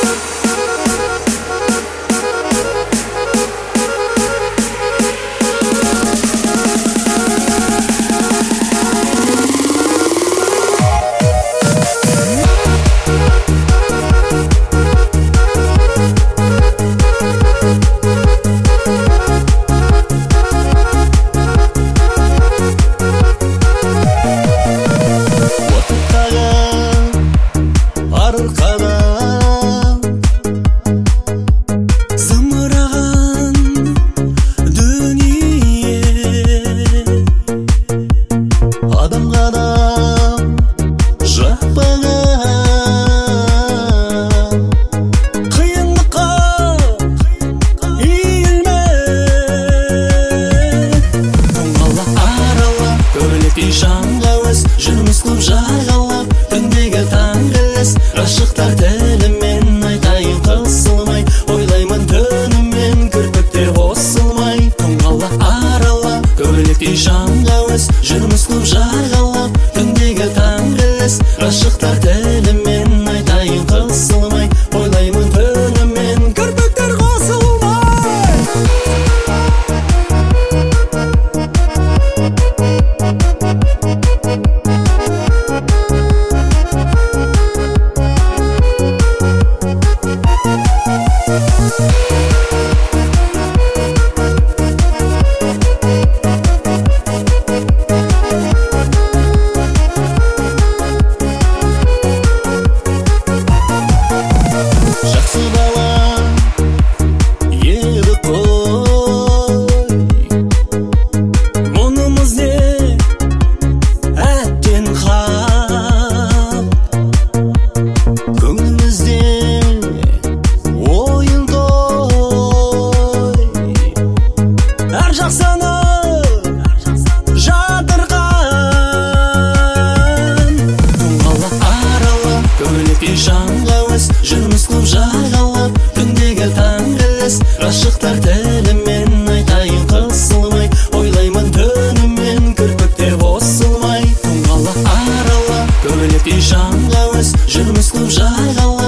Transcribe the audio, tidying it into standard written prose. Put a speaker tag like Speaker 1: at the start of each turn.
Speaker 1: Жүрміз көп жағалап, түндегі таңғылыс ғашықтар тілімен айтайын қысылмай, ойлаймын түнімен кірпіктер қосылмай. Тоңғала аралап, көйлектей жанға өз, жүрміз көп жағалап, түндегі таңғылыс ғашықтар тілімен айтайын қысылмай, ойлаймын түнімен кірпіктер қосылмай. Жанға өз, жүрміз көп жағалап, түндегі таңғылыс ғашықтар тілімен айтайын қысылмай, ойлаймын түнімен кірпіктер қосылмай. Тоңғала аралап, көйлектей жанға өз, жүрміз көп жағалап.